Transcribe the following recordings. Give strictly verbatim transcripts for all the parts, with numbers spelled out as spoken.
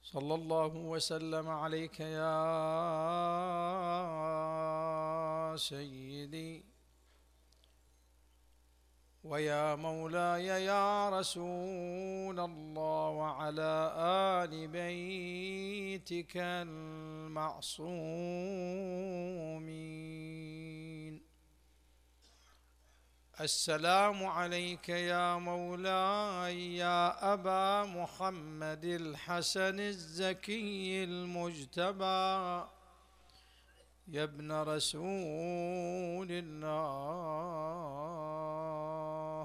صلى الله وسلم عليك يا سيدي ويا مولاي يا رسول الله، وعلى آل بيتك المعصومين. السلام عليك يا مولاي يا أبا محمد الحسن الزكي المجتبى، يا ابن رسول الله.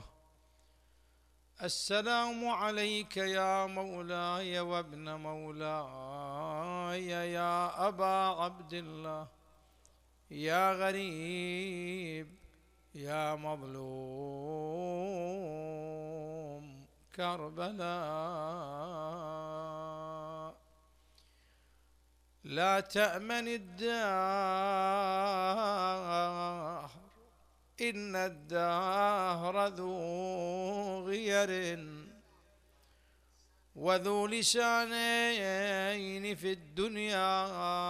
السلام عليك يا مولاي وابن مولاي يا أبا عبد الله، يا غريب يا مظلوم كربلاء. لا تأمن الدهر إن الدهر ذو غير، وذو لسانين في الدنيا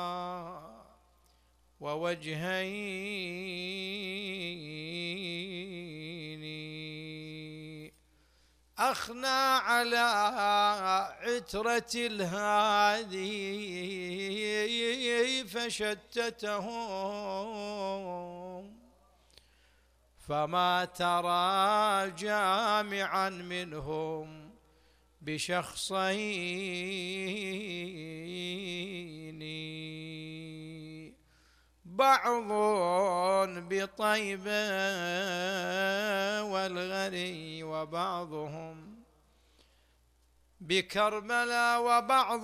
ووجهين. أخنى على عترة الهادي فشتتهم، فما ترى جامعا منهم بشخصين. بعض بطيبة والغري، وبعضهم بكربلاء، وبعض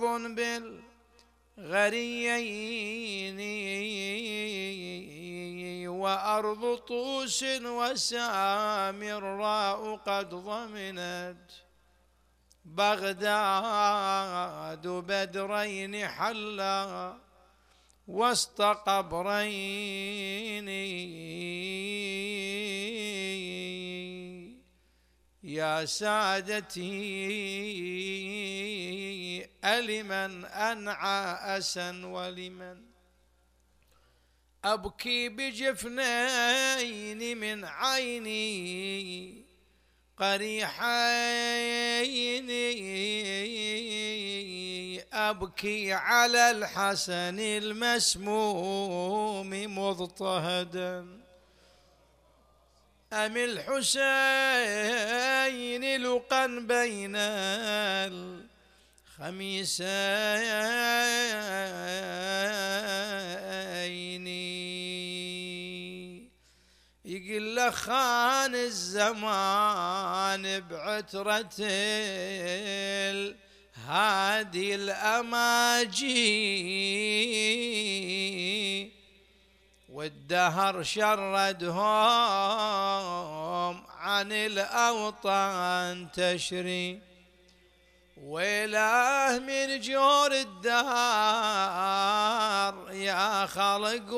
بالغريين. وأرض طوس وسامراء قد ضمنت بغداد بدرين حلا وسط قبرين. يا سادتي ألمن أنعى أسا، ولمن أبكي بجفنين من عيني قريحين. أبكي على الحسن المسموم مضطهدا، أم الحسين لقا بين الخميسين. يقول خان الزمان بعترة هادي الأماجي، والدهر شردهم عن الأوطان تشري. ويلاه من جور الدهر يا خلق،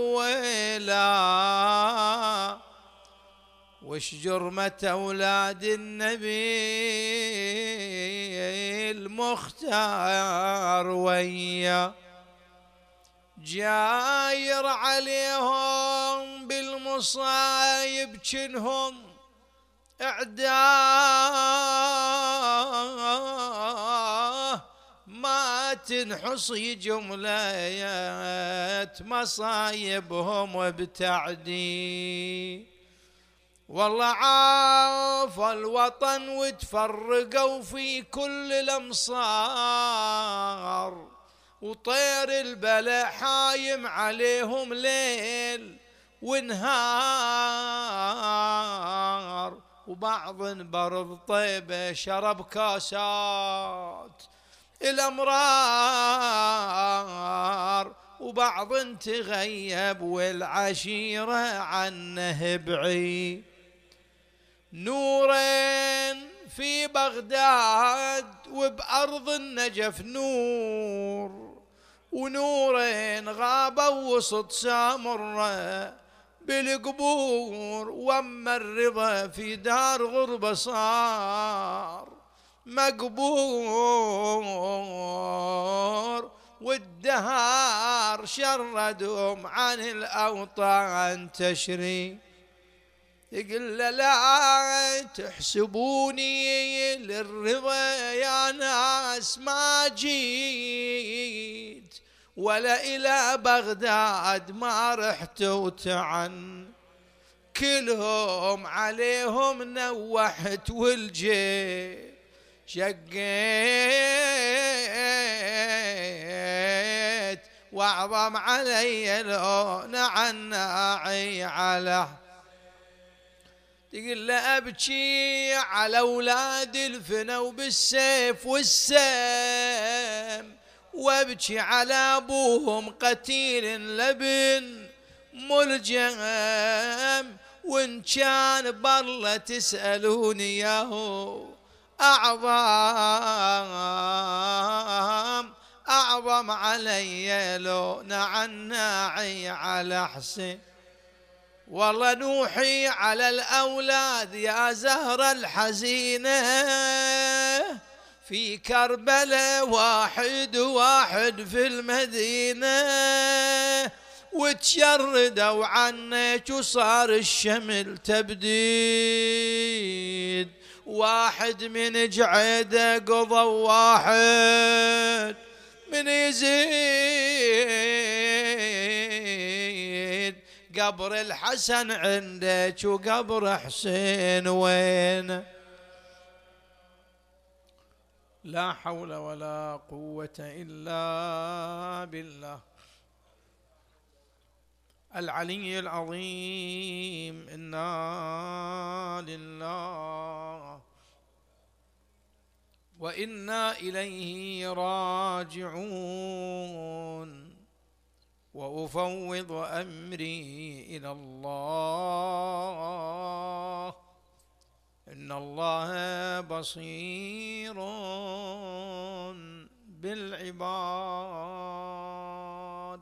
ويلاه وش جرمة أولاد النبي المختار، ويا جاير عليهم بالمصايب جنهم اعداه، ما تنحصي جملة مصايبهم وبتعدي. والله عاف الوطن وتفرقوا في كل الأمصار، وطير البلاء حايم عليهم ليل ونهار. وبعض برض طيبة شرب كاسات الأمرار، وبعض تغيب والعشيرة عنه بعيد. نورين في بغداد وبأرض النجف نور، ونورين غابوا وسط سامرة بالقبور. واما الرضا في دار غربة صار مقبور. والدهار شردهم عن الأوطان تشري. يقول له لا تحسبوني للرضا يا ناس ما جيت، ولا إلى بغداد ما رحت وتعن، كلهم عليهم نوحت والجيت شقيت، واعظم علي لون عناعي على. تقول له أبكي على أولاد الفنوا بالسيف والسام، وابكي على أبوهم قتيل لبن ملجم، وإن كان بالله تسألوني ياهو أعظم أعظم علي لو نعناعي على حسين. والله نوحي على الأولاد يا زهرة الحزينة، في كربلاء واحد واحد في المدينة، وتشردوا عنك وصار الشمل تبديد، واحد من جعيده قضى واحد من يزيد. قبر الحسن عندك وقبر حسين وين؟ لا حول ولا قوة إلا بالله العلي العظيم. إنا لله وإنا إليه راجعون، وأفوض أمري إلى الله، إن الله بصير بالعباد.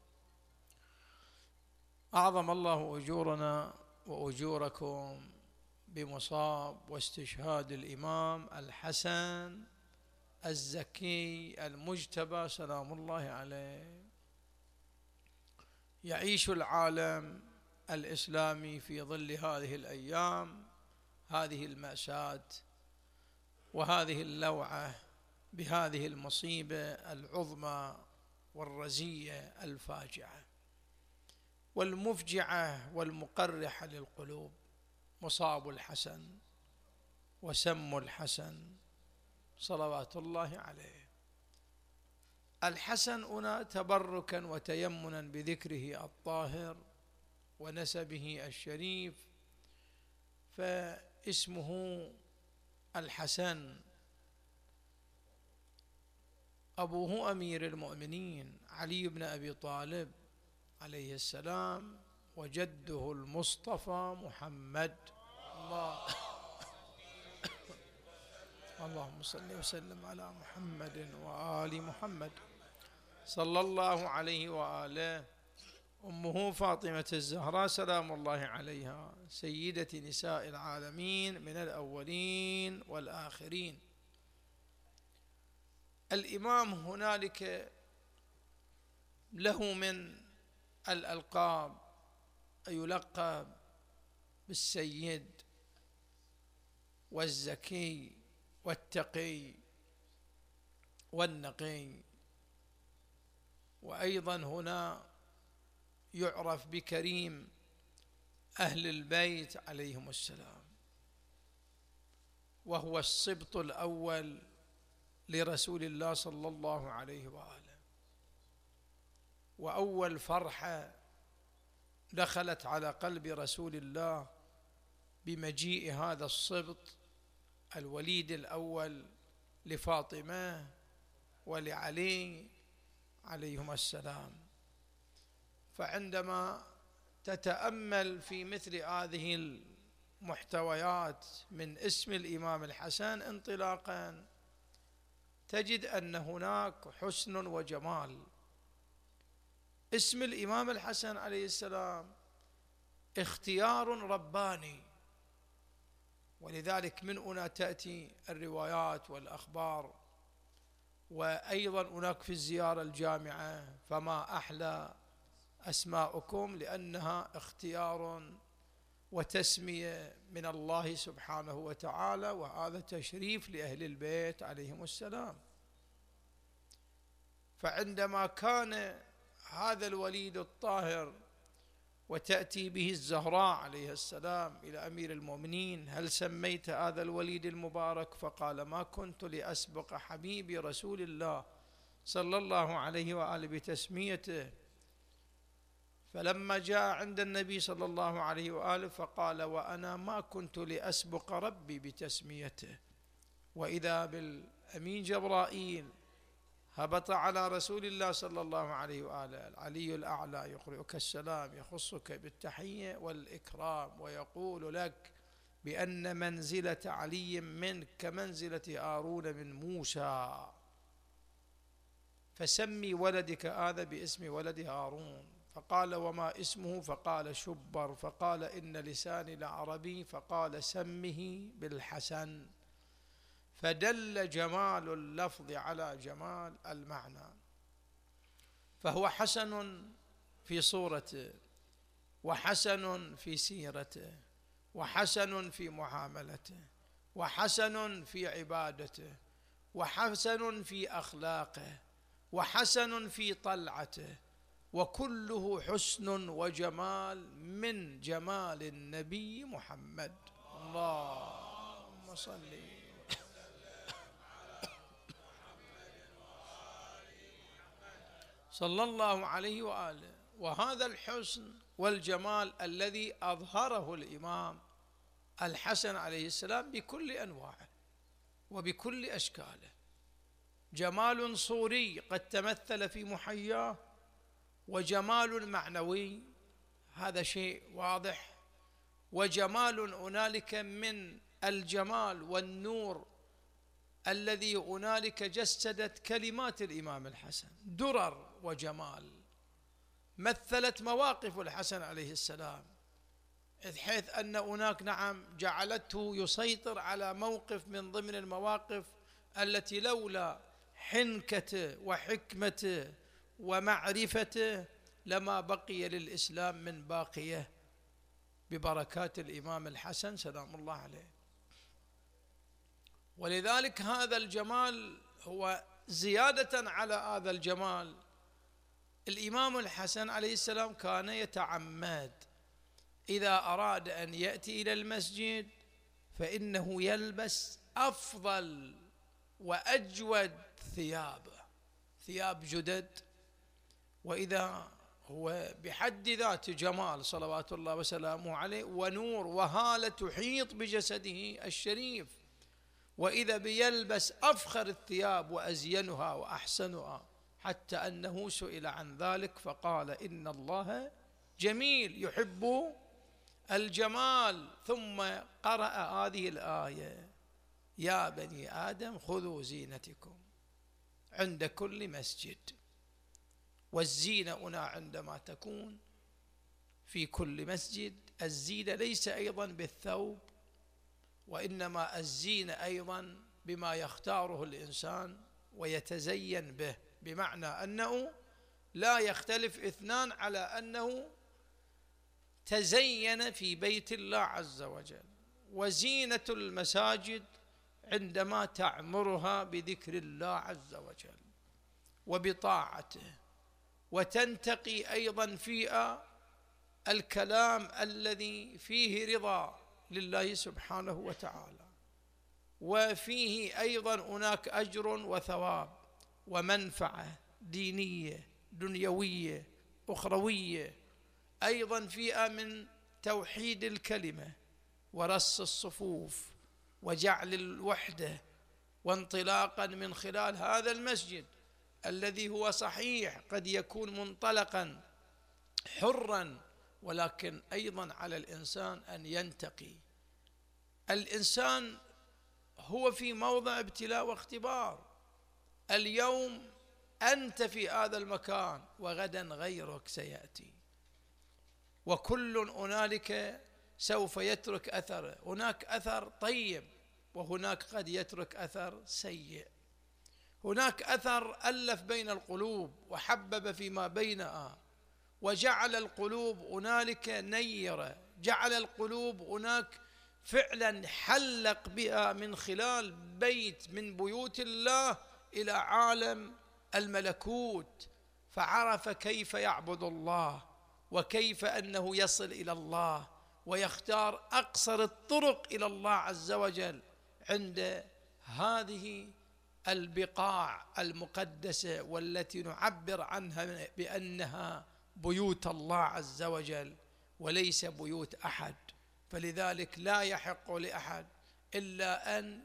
أعظم الله أجورنا وأجوركم بمصاب واستشهاد الإمام الحسن الزكي المجتبى سلام الله عليه. يعيش العالم الإسلامي في ظل هذه الأيام هذه المأساة وهذه اللوعة بهذه المصيبة العظمى والرزية الفاجعة والمفجعة والمقرحة للقلوب. مصاب الحسن وسم الحسن صلوات الله عليه. الحسن هنا تبركا وتيمنا بذكره الطاهر ونسبه الشريف، فاسمه الحسن، أبوه أمير المؤمنين علي بن أبي طالب عليه السلام، وجده المصطفى محمد. الله اللهم صل وسلم على محمد وآل محمد صلى الله عليه وآله. أمه فاطمة الزهراء سلام الله عليها، سيدة نساء العالمين من الأولين والآخرين. الإمام هنالك له من الألقاب يلقب بالسيد والزكي والتقي والنقي، وأيضا هنا يعرف بكريم أهل البيت عليهم السلام، وهو السبط الأول لرسول الله صلى الله عليه وآله، وأول فرحة دخلت على قلب رسول الله بمجيء هذا السبط الوليد الأول لفاطمة ولعلي عليهما السلام. فعندما تتأمل في مثل هذه المحتويات من اسم الإمام الحسن انطلاقا، تجد أن هناك حسن وجمال. اسم الإمام الحسن عليه السلام اختيار رباني، ولذلك من هنا تأتي الروايات والأخبار وأيضا هناك في الزيارة الجامعة فما أحلى أسماءكم، لأنها اختيار وتسمية من الله سبحانه وتعالى، وهذا تشريف لأهل البيت عليهم السلام. فعندما كان هذا الوليد الطاهر وتأتي به الزهراء عليه السلام إلى أمير المؤمنين: هل سميت هذا الوليد المبارك؟ فقال: ما كنت لأسبق حبيبي رسول الله صلى الله عليه وآله بتسميته. فلما جاء عند النبي صلى الله عليه وآله فقال: وأنا ما كنت لأسبق ربي بتسميته. وإذا بالأمين جبرائيل هبط على رسول الله صلى الله عليه وآله العلي الأعلى يقرئك السلام، يخصك بالتحية والإكرام، ويقول لك بأن منزلة علي منك كمنزلة هارون من موسى، فسمي ولدك هذا باسم ولد هارون. فقال: وما اسمه؟ فقال: شبر. فقال: إن لساني لعربي. فقال: سمه بالحسن. فدل جمال اللفظ على جمال المعنى. فهو حسن في صورته، وحسن في سيرته، وحسن في معاملته، وحسن في عبادته، وحسن في أخلاقه، وحسن في طلعته، وكله حسن وجمال من جمال النبي محمد. اللهم صل صلى الله عليه وآله. وهذا الحسن والجمال الذي أظهره الإمام الحسن عليه السلام بكل أنواعه وبكل أشكاله، جمال صوري قد تمثل في محياه، وجمال معنوي هذا شيء واضح، وجمال هنالك من الجمال والنور الذي هنالك جسدت كلمات الإمام الحسن درر وجمال، مثلت مواقف الحسن عليه السلام، حيث أن هناك نعم جعلته يسيطر على موقف من ضمن المواقف التي لولا حنكته وحكمته ومعرفته لما بقي للإسلام من باقية ببركات الإمام الحسن سلام الله عليه. ولذلك هذا الجمال هو زيادة على هذا الجمال. الإمام الحسن عليه السلام كان يتعمد إذا أراد أن يأتي إلى المسجد فإنه يلبس أفضل وأجود ثيابه، ثياب جدد، وإذا هو بحد ذاته جمال صلوات الله وسلامه عليه، ونور وهالة تحيط بجسده الشريف، وإذا بيلبس أفخر الثياب وأزينها وأحسنها، حتى أنه سئل عن ذلك فقال: إن الله جميل يحب الجمال. ثم قرأ هذه الآية: يا بني آدم خذوا زينتكم عند كل مسجد. والزينة هنا عندما تكون في كل مسجد، الزينة ليس أيضا بالثوب، وإنما الزينة أيضا بما يختاره الإنسان ويتزين به، بمعنى أنه لا يختلف اثنان على أنه تزين في بيت الله عز وجل. وزينة المساجد عندما تعمرها بذكر الله عز وجل وبطاعته، وتنتقي أيضا فيها الكلام الذي فيه رضا لله سبحانه وتعالى، وفيه أيضا هناك أجر وثواب ومنفعة دينية دنيوية أخروية، أيضا فيها من توحيد الكلمة ورص الصفوف وجعل الوحدة، وانطلاقا من خلال هذا المسجد الذي هو صحيح قد يكون منطلقا حرا، ولكن أيضا على الإنسان أن ينتقي. الإنسان هو في موضع ابتلاء واختبار، اليوم أنت في هذا المكان وغدا غيرك سيأتي، وكل هنالك سوف يترك أثر، هناك أثر طيب وهناك قد يترك أثر سيء. هناك أثر ألف بين القلوب وحبب فيما بينها، وجعل القلوب هنالك نيرة، جعل القلوب هناك فعلا حلق بها من خلال بيت من بيوت الله إلى عالم الملكوت، فعرف كيف يعبد الله وكيف أنه يصل إلى الله ويختار أقصر الطرق إلى الله عز وجل عند هذه البقاع المقدسة والتي نعبر عنها بأنها بيوت الله عز وجل وليس بيوت أحد. فلذلك لا يحق لأحد إلا أن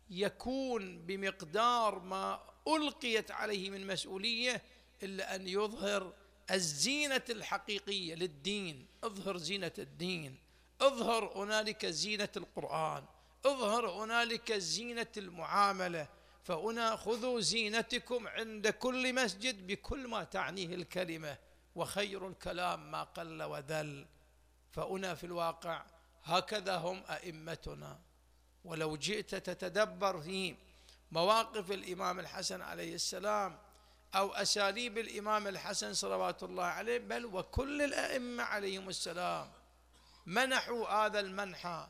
يكون بمقدار ما ألقيت عليه من مسؤولية إلا أن يظهر الزينة الحقيقية للدين. اظهر زينة الدين، اظهر هنالك زينة القرآن، اظهر هنالك زينة المعاملة. فهنا خذوا زينتكم عند كل مسجد بكل ما تعنيه الكلمة، وخير الكلام ما قل وذل. فهنا في الواقع هكذا هم أئمتنا. ولو جئت تتدبر في مواقف الإمام الحسن عليه السلام أو أساليب الإمام الحسن صلوات الله عليه، بل وكل الأئمة عليهم السلام، منحوا هذا المنحى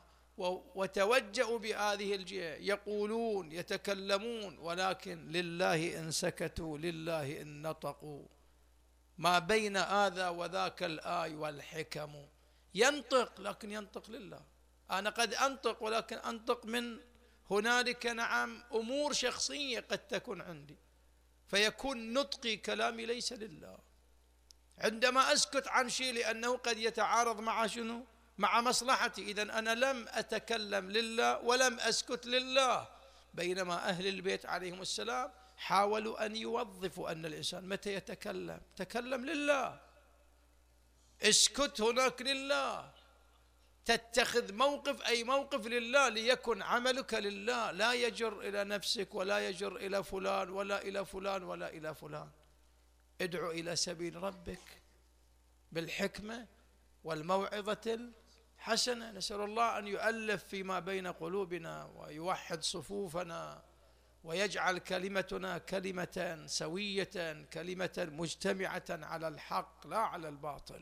وتوجهوا بهذه الجهة، يقولون يتكلمون، ولكن لله إن سكتوا لله إن نطقوا. ما بين هذا وذاك الآي والحكم. ينطق لكن ينطق لله. أنا قد أنطق ولكن أنطق من هنالك نعم أمور شخصية قد تكون عندي، فيكون نطقي كلامي ليس لله. عندما أسكت عن شيء لأنه قد يتعارض مع شنو؟ مع مصلحتي، إذن أنا لم أتكلم لله ولم أسكت لله. بينما أهل البيت عليهم السلام حاولوا أن يوظفوا أن الإنسان متى يتكلم تكلم لله، اسكت هناك لله، تتخذ موقف أي موقف لله، ليكن عملك لله، لا يجر إلى نفسك ولا يجر إلى فلان ولا إلى فلان ولا إلى فلان. ادعو إلى سبيل ربك بالحكمة والموعظة الحسنة. نسأل الله أن يؤلف فيما بين قلوبنا ويوحد صفوفنا ويجعل كلمتنا كلمة سوية، كلمة مجتمعة على الحق لا على الباطل.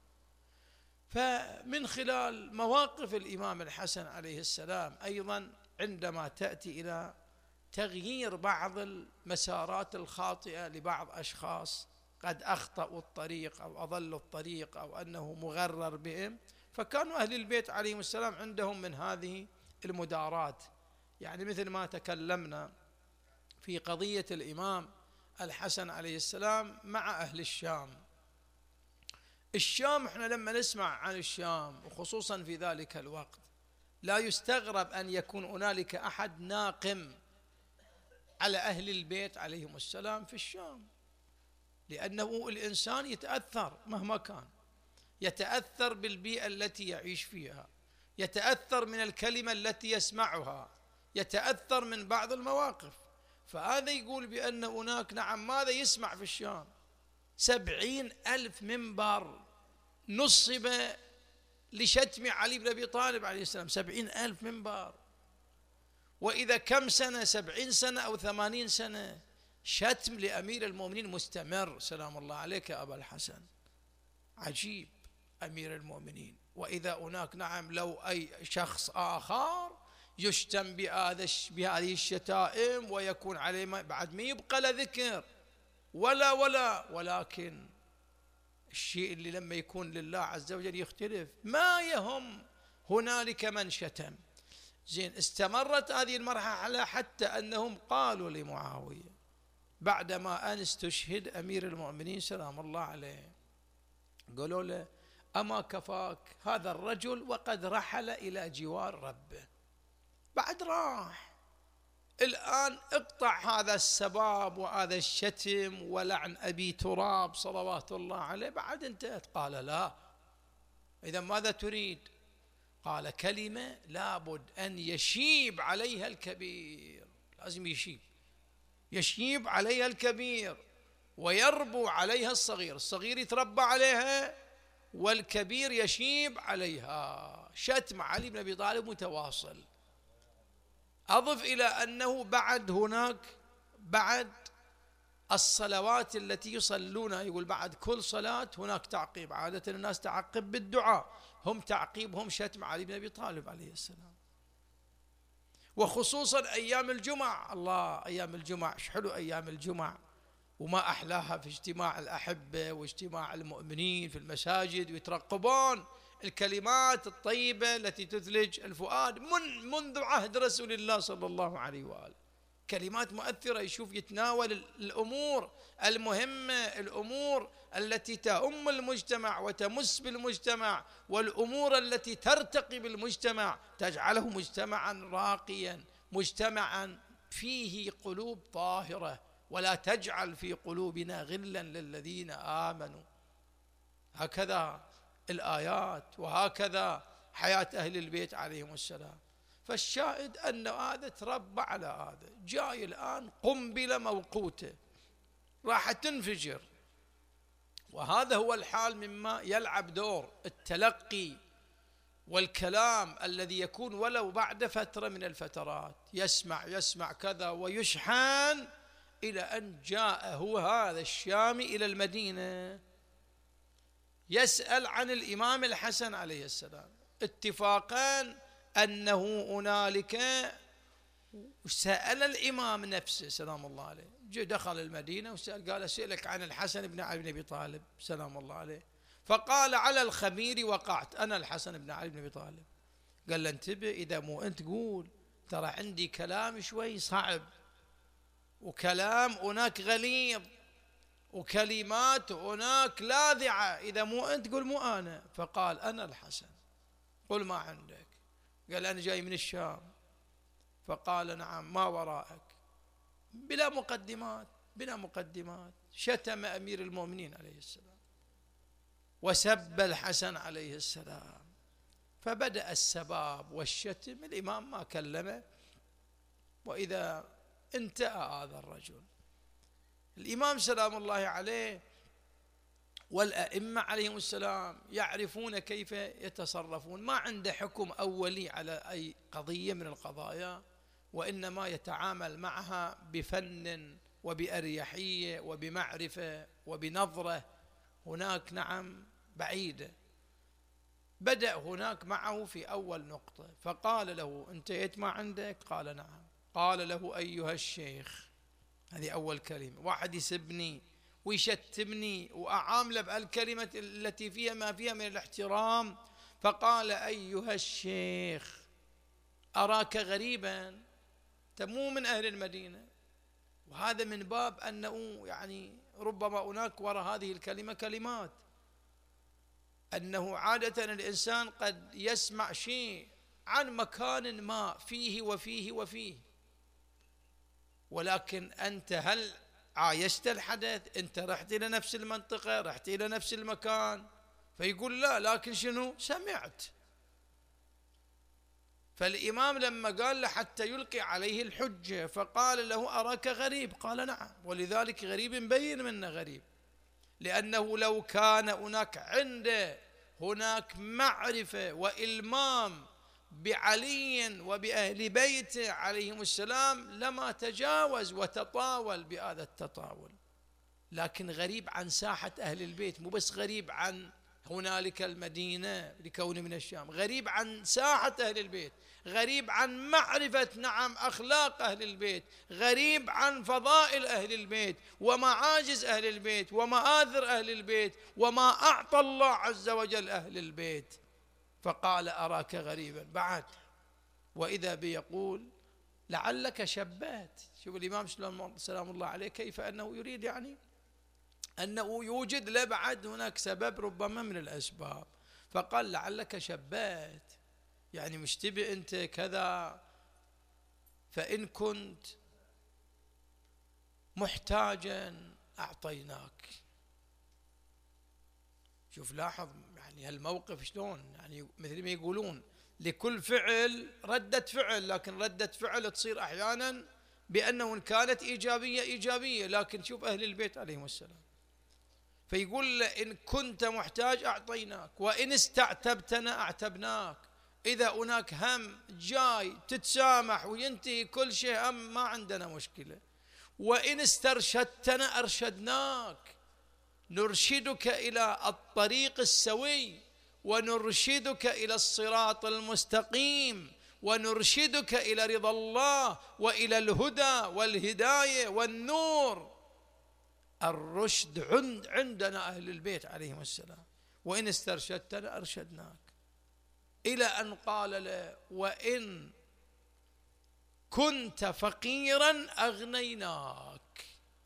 فمن خلال مواقف الإمام الحسن عليه السلام أيضا عندما تأتي إلى تغيير بعض المسارات الخاطئة لبعض أشخاص قد أخطأوا الطريق أو أضلوا الطريق أو أنه مغرر بهم، فكانوا أهل البيت عليهم السلام عندهم من هذه المدارات. يعني مثل ما تكلمنا في قضية الإمام الحسن عليه السلام مع أهل الشام. الشام احنا لما نسمع عن الشام وخصوصا في ذلك الوقت لا يستغرب أن يكون هنالك أحد ناقم على أهل البيت عليهم السلام في الشام، لأنه الإنسان يتأثر مهما كان، يتأثر بالبيئة التي يعيش فيها، يتأثر من الكلمة التي يسمعها، يتأثر من بعض المواقف. فهذا يقول بأن هناك نعم ماذا يسمع في الشام؟ سبعين ألف منبر نصب لشتم علي بن أبي طالب عليه السلام، سبعين ألف منبر. وإذا كم سنة، سبعين سنة أو ثمانين سنة شتم لأمير المؤمنين مستمر، سلام الله عليك يا أبا الحسن. عجيب أمير المؤمنين. وإذا هناك نعم لو أي شخص آخر يشتم بهذه الشتائم ويكون عليه بعد ما يبقى له ذكر ولا ولا ولكن الشيء اللي لما يكون لله عز وجل يختلف، ما يهم هنالك من شتم. زين، استمرت هذه المرحلة حتى أنهم قالوا لمعاوية بعدما أن استشهد أمير المؤمنين سلام الله عليه، قالوا له أما كفاك هذا الرجل وقد رحل إلى جوار ربه، بعد راح، الآن اقطع هذا السباب وهذا الشتم ولعن أبي تراب صلوات الله عليه، بعد انتهت. قال لا، إذا ماذا تريد؟ قال كلمة لابد أن يشيب عليها الكبير، لازم يشيب يشيب عليها الكبير ويربو عليها الصغير، الصغير يتربى عليها والكبير يشيب عليها. شتم علي بن أبي طالب متواصل. أضف إلى أنه بعد هناك بعد الصلوات التي يصلونها، يقول بعد كل صلاة هناك تعقيب. عادة الناس تعقب بالدعاء، هم تعقيبهم شتم علي بن أبي طالب عليه السلام. وخصوصا أيام الجمعة، الله أيام الجمعة ايش حلو أيام الجمعة، وما أحلاها في اجتماع الأحبة واجتماع المؤمنين في المساجد، ويترقبون الكلمات الطيبة التي تثلج الفؤاد من منذ عهد رسول الله صلى الله عليه وآله. كلمات مؤثرة، يشوف يتناول الأمور المهمة، الأمور التي تهم المجتمع وتمس بالمجتمع، والأمور التي ترتقي بالمجتمع، تجعله مجتمعا راقيا، مجتمعا فيه قلوب طاهرة، ولا تجعل في قلوبنا غلا للذين آمنوا. هكذا الآيات، وهكذا حياة أهل البيت عليهم السلام. فالشاهد أن هذا تربى على هذا، جاي الآن قنبلة موقوتة راح تنفجر. وهذا هو الحال مما يلعب دور التلقي والكلام الذي يكون ولو بعد فترة من الفترات، يسمع يسمع كذا ويشحن، إلى أن جاء هو هذا الشامي إلى المدينة يسأل عن الإمام الحسن عليه السلام، اتفاقا أنه هنالك سأل الإمام نفسه سلام الله عليه، جاء دخل المدينة وسأل، قال أسألك عن الحسن بن علي بن أبي طالب سلام الله عليه، فقال على الخمير وقعت، أنا الحسن بن علي بن أبي طالب. قال له انتبه، إذا مو أنت قول، ترى عندي كلام شوي صعب، وكلام هناك غليظ، وكلمات هناك لاذعة، إذا مو أنت قل مو أنا. فقال أنا الحسن، قل ما عندك. قال أنا جاي من الشام. فقال نعم، ما وراءك؟ بلا مقدمات، بلا مقدمات شتم أمير المؤمنين عليه السلام وسب الحسن عليه السلام. فبدأ السباب والشتم، الإمام ما كلمه، وإذا انتهى هذا الرجل. الإمام سلام الله عليه والأئمة عليهم السلام يعرفون كيف يتصرفون، ما عنده حكم أولي على أي قضية من القضايا، وإنما يتعامل معها بفن وبأريحية وبمعرفة وبنظرة هناك نعم بعيدة. بدأ هناك معه في أول نقطة، فقال له انتهيت ما عندك؟ قال نعم. قال له أيها الشيخ، هذه أول كلمة. واحد يسبني ويشتمني وأعامله بهالكلمة التي فيها ما فيها من الاحترام، فقال أيها الشيخ أراك غريبا، أنت مو من أهل المدينة. وهذا من باب أنه يعني ربما هناك وراء هذه الكلمة كلمات، أنه عادة الإنسان قد يسمع شيء عن مكان ما فيه وفيه وفيه، ولكن أنت هل عايشت الحدث؟ أنت رحت إلى نفس المنطقة، رحت إلى نفس المكان؟ فيقول لا، لكن شنو سمعت. فالإمام لما قال له حتى يلقي عليه الحجة، فقال له أراك غريب، قال نعم، ولذلك غريب مبين منه غريب، لأنه لو كان هناك عنده هناك معرفة وإلمام بعلي وبأهل بيته عليهم السلام لما تجاوز وتطاول بهذا التطاول. لكن غريب عن ساحة أهل البيت، مو بس غريب عن هنالك المدينة لكونه من الشام، غريب عن ساحة أهل البيت، غريب عن معرفة نعم أخلاق أهل البيت، غريب عن فضائل أهل البيت ومعاجز أهل البيت ومآثر أهل البيت وما أعطى الله عز وجل أهل البيت. فقال أراك غريبا بعد. وإذا بيقول لعلك شبهت. شوف الإمام سلام الله عليه كيف أنه يريد يعني أنه يوجد له بعد هناك سبب ربما من الأسباب. فقال لعلك شبهت، يعني مشتبه أنت كذا، فإن كنت محتاجا أعطيناك. شوف لاحظ يعني هالموقف شلون، يعني مثل ما يقولون لكل فعل ردة فعل، لكن ردة فعل تصير أحيانا بأنه إن كانت إيجابية إيجابية، لكن شوف أهل البيت عليهم السلام. فيقول إن كنت محتاج أعطيناك، وإن استعتبتنا أعتبناك. إذا هناك هم جاي تتسامح وينتهي كل شيء هم، ما عندنا مشكلة. وإن استرشدتنا أرشدناك، نرشدك إلى الطريق السوي، ونرشدك إلى الصراط المستقيم، ونرشدك إلى رضا الله وإلى الهدى والهداية والنور. الرشد عند عندنا أهل البيت عليهم السلام. وإن استرشدتنا أرشدناك، إلى أن قال له: وإن كنت فقيرا أغنيناك،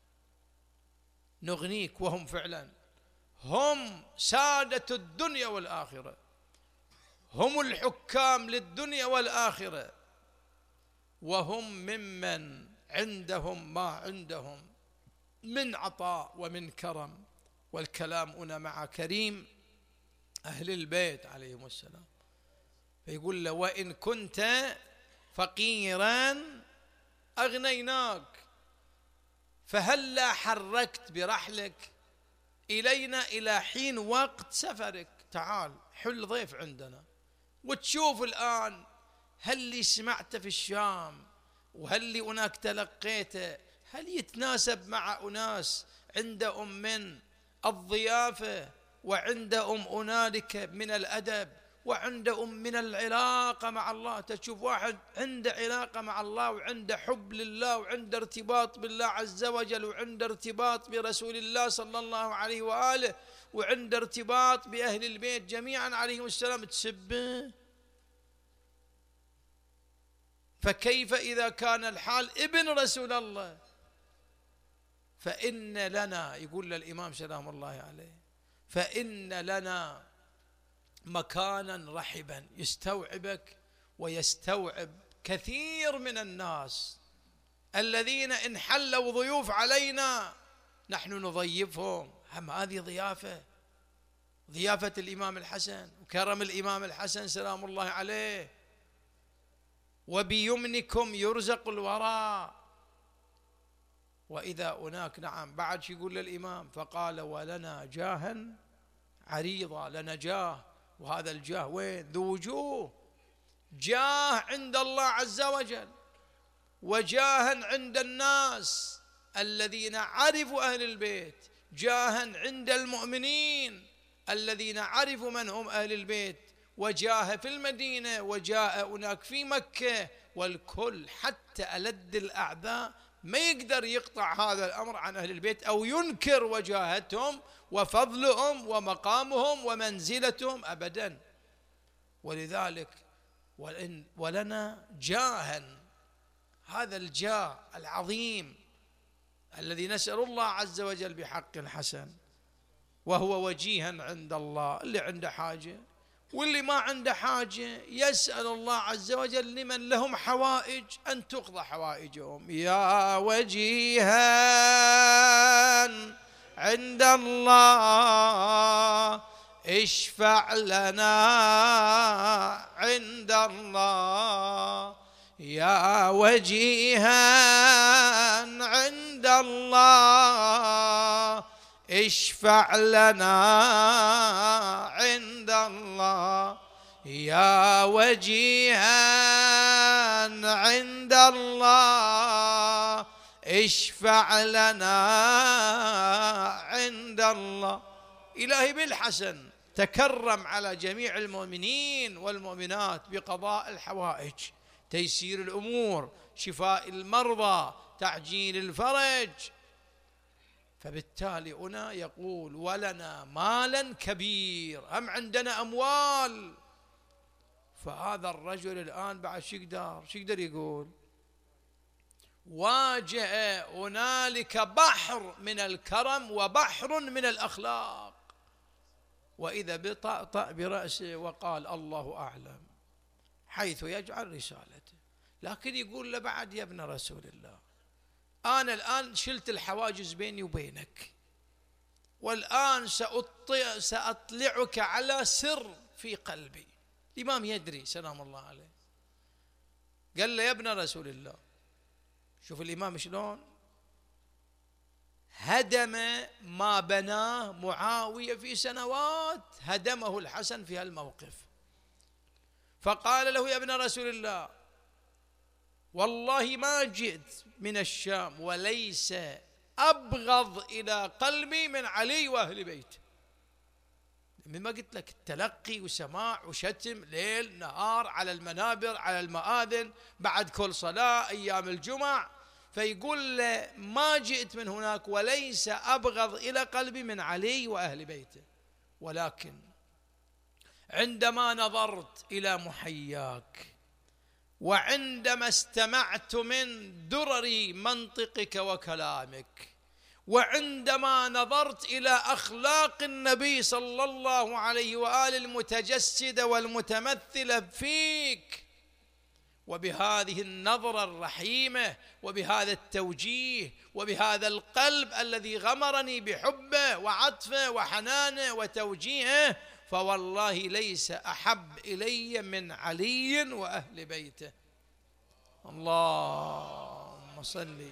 نغنيك. وهم فعلا هم سادة الدنيا والآخرة، هم الحكام للدنيا والآخرة، وهم ممن عندهم ما عندهم من عطاء ومن كرم. والكلام هنا مع كريم أهل البيت عليهم السلام، فيقول له: وإن كنت فقيرا أغنيناك، فهلا حركت برحلك إلينا إلى حين وقت سفرك، تعال حل ضيف عندنا. وتشوف الآن هل اللي سمعته في الشام وهل اللي هناك تلقيته هل يتناسب مع أناس عندهم من الضيافة، وعندهم هنالك من الأدب، وعندهم من العلاقة مع الله. تشوف واحد عنده علاقة مع الله وعنده حب لله وعنده ارتباط بالله عز وجل وعنده ارتباط برسول الله صلى الله عليه وآله وعنده ارتباط بأهل البيت جميعا عليهم السلام، تسبه. فكيف إذا كان الحال ابن رسول الله؟ فإن لنا، يقول للإمام سلام الله عليه، فإن لنا مكانا رحبا يستوعبك ويستوعب كثير من الناس الذين إن حلوا ضيوف علينا نحن نضيفهم. هم هذه ضيافة، ضيافة الإمام الحسن وكرم الإمام الحسن سلام الله عليه. وبيمنكم يرزق الوراء. وإذا هناك نعم بعد شو يقول للإمام؟ فقال: ولنا جاها عريضة، لنا جاه، وهذا الجاه وين؟ ذو وجوه، جاه عند الله عز وجل، وجاها عند الناس الذين عرفوا أهل البيت، جاها عند المؤمنين الذين عرفوا من هم أهل البيت، وجاه في المدينة، وجاء هناك في مكة. والكل حتى ألد الأعداء ما يقدر يقطع هذا الأمر عن أهل البيت أو ينكر وجاهتهم وفضلهم ومقامهم ومنزلتهم أبدا. ولذلك ولنا جاها، هذا الجاه العظيم الذي نسأل الله عز وجل بحق الحسن، وهو وجيها عند الله. اللي عنده حاجة واللي ما عنده حاجة يسأل الله عز وجل لمن لهم حوائج أن تقضى حوائجهم. يا وجيها عند الله اشفع لنا عند الله، يا وجيها عند الله اشفع لنا عند الله، يا وجيها عند الله اشفع لنا عند الله. إلهي بالحسن تكرم على جميع المؤمنين والمؤمنات بقضاء الحوائج، تيسير الأمور، شفاء المرضى، تعجيل الفرج. فبالتالي هنا يقول: ولنا مالا كبير، هم عندنا أموال. فهذا الرجل الآن بعد شو يقدر شو يقدر يقول؟ واجه هنالك بحر من الكرم وبحر من الأخلاق. وإذا بطأطأ برأسه وقال: الله أعلم حيث يجعل رسالته. لكن يقول له بعد: يا ابن رسول الله، أنا الآن شلت الحواجز بيني وبينك، والآن سأطلعك على سر في قلبي. الإمام يدري سلام الله عليه. قال له: يا ابن رسول الله، شوف الإمام شلون هدم ما بناه معاوية في سنوات، هدمه الحسن في هالموقف. فقال له: يا ابن رسول الله، والله ما جئت من الشام وليس أبغض إلى قلبي من علي وأهل بيته. مثل ما قلت لك، التلقي وسماع وشتم ليل نهار على المنابر، على المآذن، بعد كل صلاة، أيام الجمع. فيقول له ما جئت من هناك وليس أبغض إلى قلبي من علي وأهل بيته، ولكن عندما نظرت إلى محياك وعندما استمعت من درر منطقك وكلامك وعندما نظرت إلى أخلاق النبي صلى الله عليه وآله المتجسدة والمتمثلة فيك، وبهذه النظرة الرحيمة وبهذا التوجيه وبهذا القلب الذي غمرني بحبه وعطفه وحنانه وتوجيهه، فوالله ليس أحب إلي من علي وأهل بيته. اللهم صل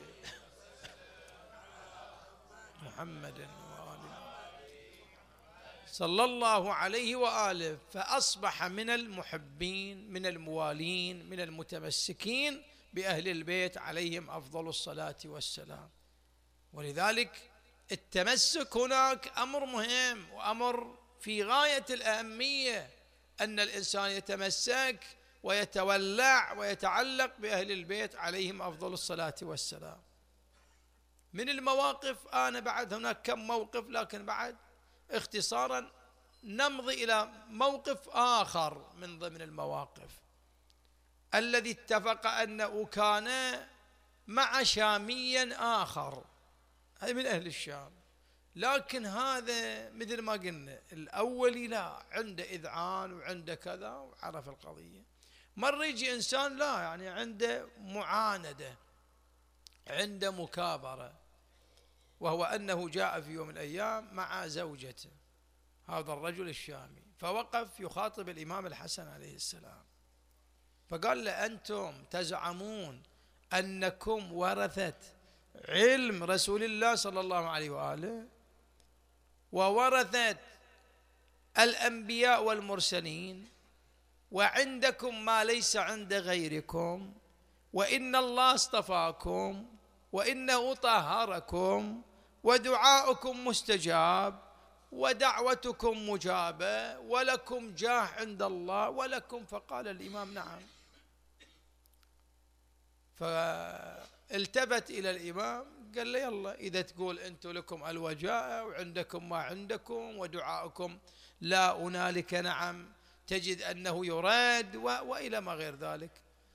محمد وآله صلى الله عليه وآله. فأصبح من المحبين، من الموالين، من المتمسكين بأهل البيت عليهم أفضل الصلاة والسلام. ولذلك التمسك هناك أمر مهم وأمر في غاية الأهمية، أن الإنسان يتمسك ويتولع ويتعلق بأهل البيت عليهم أفضل الصلاة والسلام. من المواقف، أنا بعد هناك كم موقف، لكن بعد اختصارا نمضي إلى موقف آخر من ضمن المواقف الذي اتفق أنه كان مع شامي آخر، هذا من أهل الشام، لكن هذا مثل ما قلنا الأول لا عنده إذعان وعنده كذا وعرف القضية. مرة يجي إنسان لا يعني عنده معاندة، عنده مكابرة، وهو أنه جاء في يوم من الأيام مع زوجته هذا الرجل الشامي، فوقف يخاطب الإمام الحسن عليه السلام، فقال له أنتم تزعمون أنكم ورثة علم رسول الله صلى الله عليه وآله وورثة الأنبياء والمرسلين، وعندكم ما ليس عند غيركم، وإن الله اصطفاكم وإنه طهركم ودعاؤكم مستجاب ودعوتكم مجابة ولكم جاه عند الله ولكم. فقال الإمام نعم. فالتفت إلى الإمام قال له يلا إذا تقول أنتم لكم الوجاء وعندكم ما عندكم ودعاؤكم لا أنالك نعم، تجد أنه يراد وإلى ما غير ذلك،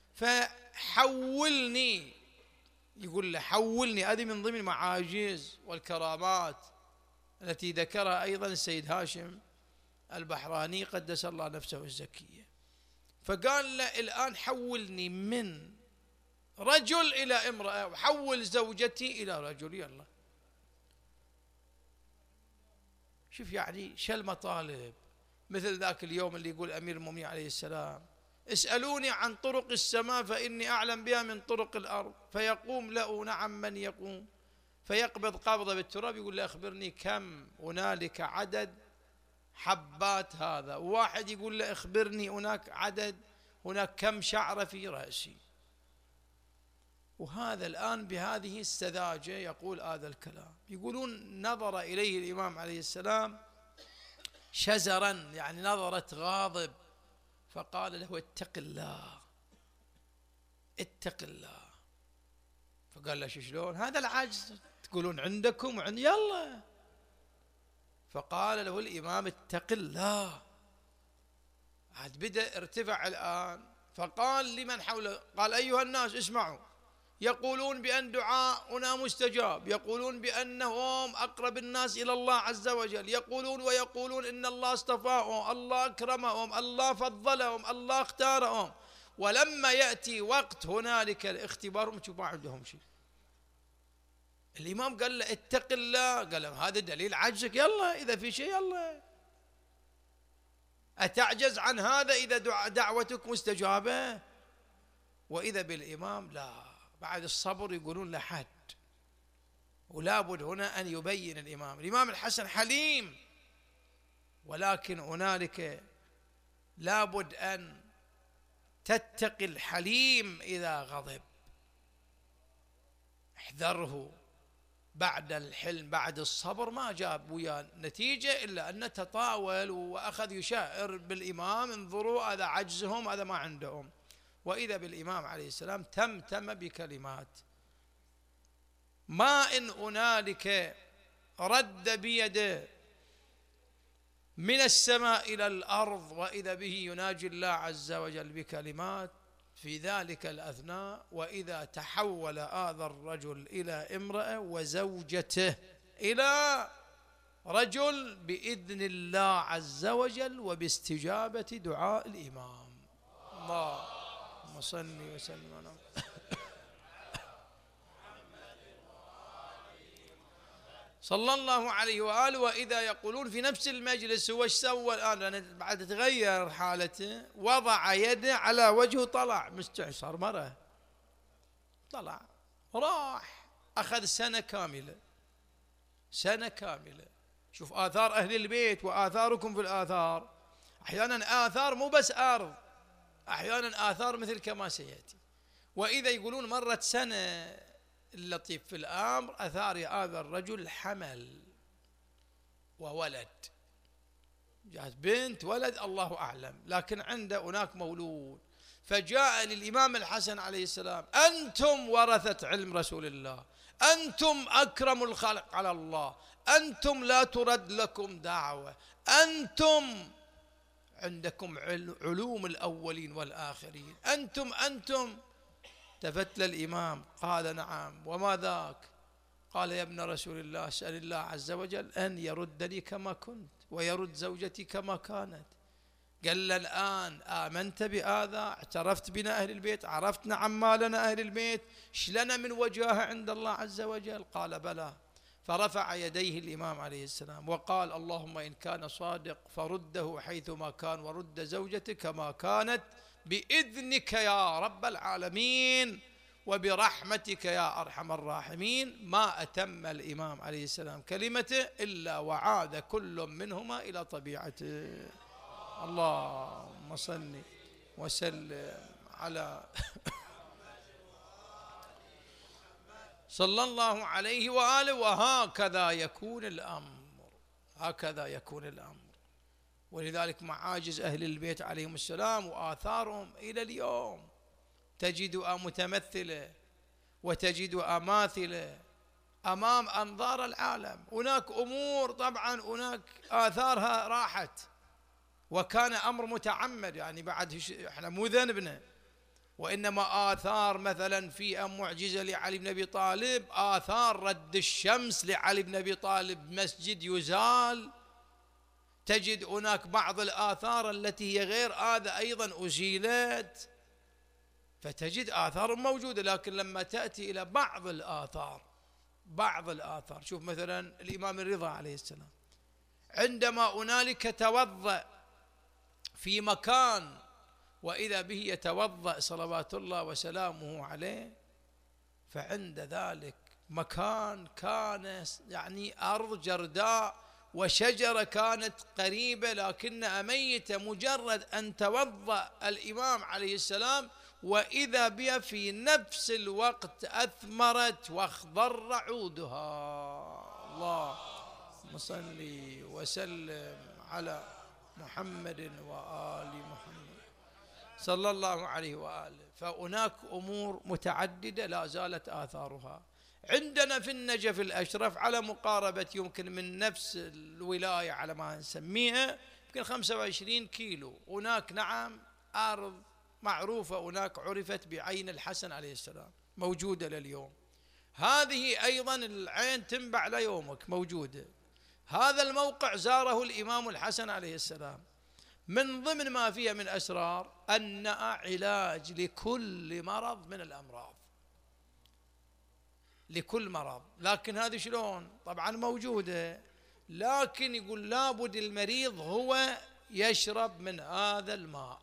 فحولني، يقول له حولني. هذه من ضمن المعاجز والكرامات التي ذكرها أيضا السيد هاشم البحراني قدس الله نفسه الزكية. فقال له الآن حولني من رجل إلى امرأة وحول زوجتي إلى رجل، يلا شوف يعني شو المطالب. مثل ذاك اليوم اللي يقول أمير المؤمنين عليه السلام اسألوني عن طرق السماء فإني أعلم بها من طرق الأرض، فيقوم له نعم من يقوم، فيقبض قبضة بالتراب يقول له أخبرني كم هنالك عدد حبات هذا، وواحد يقول له أخبرني هناك عدد هناك كم شعرة في رأسي. وهذا الآن بهذه السذاجة يقول هذا الكلام. يقولون نظر إليه الإمام عليه السلام شزرا، يعني نظرة غاضب، فقال له اتق الله اتق الله. فقال له شلون هذا العجز تقولون عندكم وعند يلا. فقال له الإمام اتق الله. عاد بدأ ارتفع الآن، فقال لمن حوله قال أيها الناس اسمعوا، يقولون بأن دعاؤنا مستجاب، يقولون بأنهم أقرب الناس إلى الله عز وجل، يقولون ويقولون إن الله اصطفاهم، الله أكرمهم، الله فضلهم، الله اختارهم، ولما يأتي وقت هنالك الاختبار ما عندهم شيء. الإمام قال له اتق الله، قال له هذا دليل عجزك، يلا إذا في شيء يلا أتعجز عن هذا إذا دعوتك مستجابة؟ وإذا بالإمام لا، بعد الصبر يقولون لحد، ولا بد هنا أن يبين الإمام الإمام الحسن حليم، ولكن هنالك لا بد أن تتقي الحليم إذا غضب، احذره بعد الحلم بعد الصبر ما جاب وياه نتيجة إلا أنه تطاول وأخذ يشائر بالإمام، انظروا هذا عجزهم، هذا ما عندهم. وإذا بالإمام عليه السلام تمتم بكلمات: ما إن هنالك رد بيده من السماء إلى الأرض، وإذا به يناجي الله عز وجل بكلمات في ذلك الأثناء. وإذا تحول هذا الرجل إلى امرأة وزوجته إلى رجل بإذن الله عز وجل وباستجابة دعاء الإمام. اللهم صل وسلم على صلى الله عليه وآله. وإذا يقولون في نفس المجلس هو ايش سوى الآن بعد تغير حالته، وضع يده على وجهه، طلع مستعصر مرة، طلع راح أخذ سنة كاملة، سنة كاملة. شوف آثار أهل البيت وآثاركم في الآثار، أحيانا آثار مو بس أرض، أحيانا آثار مثل كما سيأتي. وإذا يقولون مرت سنة، اللطيف في الأمر أثار هذا الرجل حمل وولد، جاءت بنت ولد الله أعلم، لكن عنده هناك مولود. فجاء للإمام الحسن عليه السلام: أنتم ورثة علم رسول الله، أنتم أكرم الخلق على الله، أنتم لا ترد لكم دعوة، أنتم عندكم علوم الأولين والآخرين، أنتم أنتم التفت للإمام قال: نعم، وما ذاك؟ قال: يا ابن رسول الله، اسأل الله عز وجل أن يردني كما كنت ويرد زوجتي كما كانت. قال له: الآن آمنت بهذا؟ اعترفت بنا أهل البيت؟ عرفت نعم ما لنا أهل البيت؟ ايش لنا من وجاهة عند الله عز وجل؟ قال: بلى. فرفع يديه الإمام عليه السلام وقال: اللهم إن كان صادق فرده حيثما كان، ورد زوجته كما كانت، بإذنك يا رب العالمين وبرحمتك يا أرحم الراحمين. ما أتم الإمام عليه السلام كلمته إلا وعاد كل منهما إلى طبيعته. اللهم صل وسلم على صلى الله عليه وآله. وهكذا يكون الأمر، هكذا يكون الأمر. ولذلك معاجز أهل البيت عليهم السلام وآثارهم إلى اليوم تجدها متمثلة وتجدها ماثلة أمام أنظار العالم. هناك أمور طبعا هناك آثارها راحت وكان أمر متعمد، يعني بعد احنا مو ذنبنا، وإنما آثار مثلا في معجزة لعلي بن أبي طالب، آثار رد الشمس لعلي بن أبي طالب، مسجد يزال، تجد هناك بعض الآثار التي هي غير هذا أيضا أزيلت، فتجد آثار موجودة. لكن لما تأتي إلى بعض الآثار، بعض الآثار، شوف مثلا الإمام الرضا عليه السلام عندما هنالك توضأ في مكان وإذا به يتوضأ صلوات الله وسلامه عليه، فعند ذلك مكان كان يعني أرض جرداء وشجرة كانت قريبة لكنها ميتة، مجرد أن توضأ الإمام عليه السلام وإذا بها في نفس الوقت أثمرت واخضر عودها. اللهم صل وسلم على محمد وآل محمد صلى الله عليه وآله. فهناك أمور متعددة لا زالت آثارها. عندنا في النجف الأشرف على مقاربة يمكن من نفس الولاية على ما نسميها يمكن خمسة وعشرين كيلو، هناك نعم أرض معروفة، هناك عرفت بعين الحسن عليه السلام، موجودة لليوم. هذه أيضا العين تنبع ليومك موجودة. هذا الموقع زاره الإمام الحسن عليه السلام، من ضمن ما فيها من أسرار أنها علاج لكل مرض من الأمراض، لكل مرض. لكن هذه شلون؟ طبعا موجودة، لكن يقول لابد المريض هو يشرب من هذا الماء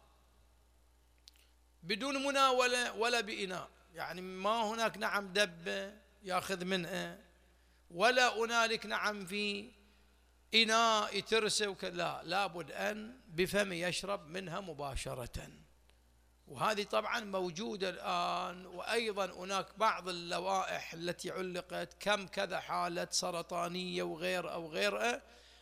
بدون مناولة ولا بإناء، يعني ما هناك نعم دبة يأخذ منه، ولا هنالك نعم في إناء يترسه وكذا، لا، لابد أن بفم يشرب منها مباشرة. وهذه طبعا موجودة الآن. وأيضا هناك بعض اللوائح التي علقت كم كذا حالة سرطانية وغير أو غيرها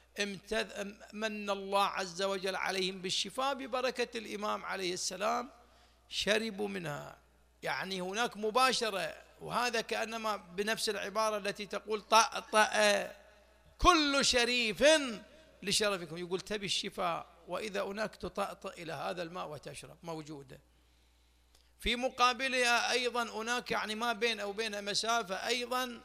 من الله عز وجل عليهم بالشفاء ببركة الإمام عليه السلام، شربوا منها. يعني هناك مباشرة، وهذا كأنما بنفس العبارة التي تقول طأطأ كل شريف لشرفكم، يقول تبي الشفاء وإذا هناك تطأطأ إلى هذا الماء وتشرب، موجودة. في مقابلها أيضا هناك يعني ما بين أو بينها مسافة أيضا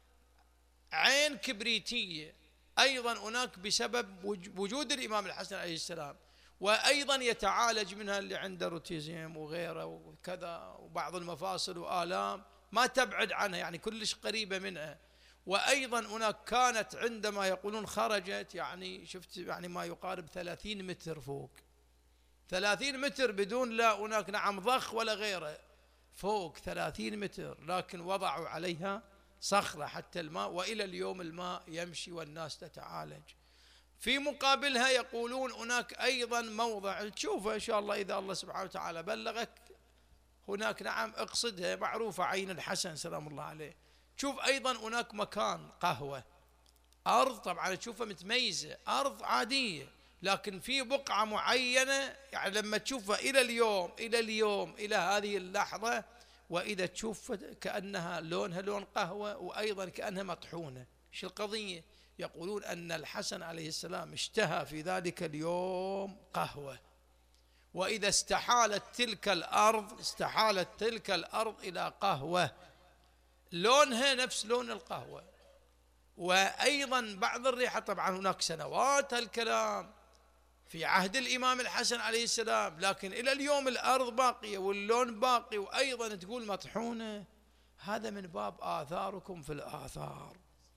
عين كبريتية، أيضا هناك بسبب وجود الإمام الحسن عليه السلام، وأيضا يتعالج منها اللي عنده روتيزم وغيره وكذا وبعض المفاصل وآلام ما تبعد عنها، يعني كلش قريبة منها. وأيضا هناك كانت عندما يقولون خرجت، يعني شفت يعني ما يقارب ثلاثين متر فوق، ثلاثين متر بدون لا هناك نعم ضخ ولا غيره، فوق ثلاثين متر، لكن وضعوا عليها صخرة حتى الماء، وإلى اليوم الماء يمشي والناس تتعالج. في مقابلها يقولون هناك أيضا موضع تشوفه إن شاء الله إذا الله سبحانه وتعالى بلغك، هناك نعم اقصدها معروفة عين الحسن سلام الله عليه. تشوف أيضا هناك مكان قهوة، أرض طبعا تشوفها متميزة، أرض عادية، لكن في بقعة معينة يعني لما تشوفها إلى اليوم إلى اليوم إلى هذه اللحظة، وإذا تشوف كأنها لونها لون قهوة، وأيضا كأنها مطحونة. شو القضية؟ يقولون أن الحسن عليه السلام اشتهى في ذلك اليوم قهوة، وإذا استحالت تلك الأرض استحالت تلك الأرض إلى قهوة لونها نفس لون القهوة. وأيضا بعض الريحة، طبعا هناك سنوات هالكلام في عهد الإمام الحسن عليه السلام، لكن إلى اليوم الأرض باقية واللون باقي، وأيضا تقول مطحونة. هذا من باب آثاركم في الآثار.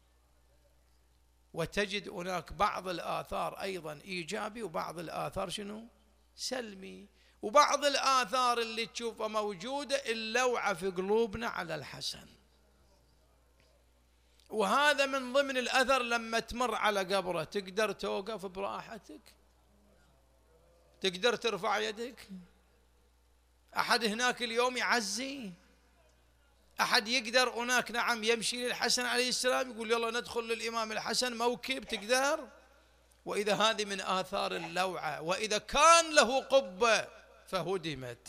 وتجد هناك بعض الآثار أيضا إيجابي وبعض الآثار شنو؟ سلمي. وبعض الآثار اللي تشوفها موجودة اللوعة في قلوبنا على الحسن. وهذا من ضمن الأثر، لما تمر على قبره تقدر توقف براحتك؟ تقدر ترفع يدك؟ أحد هناك اليوم يعزي؟ أحد يقدر هناك نعم يمشي للحسن عليه السلام يقول يلا ندخل للإمام الحسن موكب؟ تقدر؟ وإذا هذه من آثار اللوعة. وإذا كان له قبة فهدمت،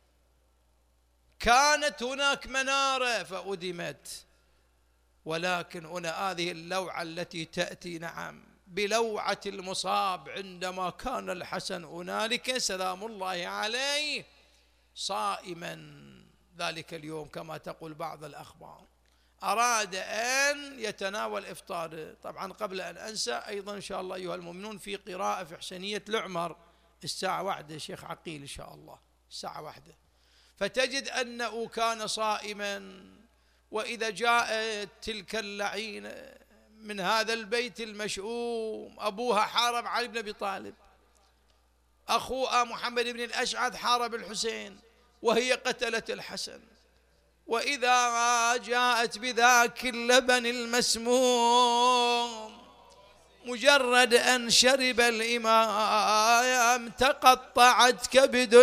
كانت هناك منارة فأدمت، ولكن هنا هذه اللوعة التي تأتي نعم بلوعة المصاب عندما كان الحسن هنالك سلام الله عليه صائما ذلك اليوم كما تقول بعض الأخبار، أراد أن يتناول إفطاره. طبعا قبل أن أنسى أيضا إن شاء الله أيها المؤمنون في قراءة في حسينية العمر الساعة واحدة، شيخ عقيل إن شاء الله الساعة واحدة، فتجد أنه كان صائما. وإذا جاءت تلك اللعينة من هذا البيت المشؤوم، أبوها حارب علي بن أبي طالب، أخوها محمد بن الأشعث حارب الحسين، وهي قتلت الحسن. وإذا جاءت بذاك اللبن المسموم مجرد أن شرب الإمام تقطعت كبد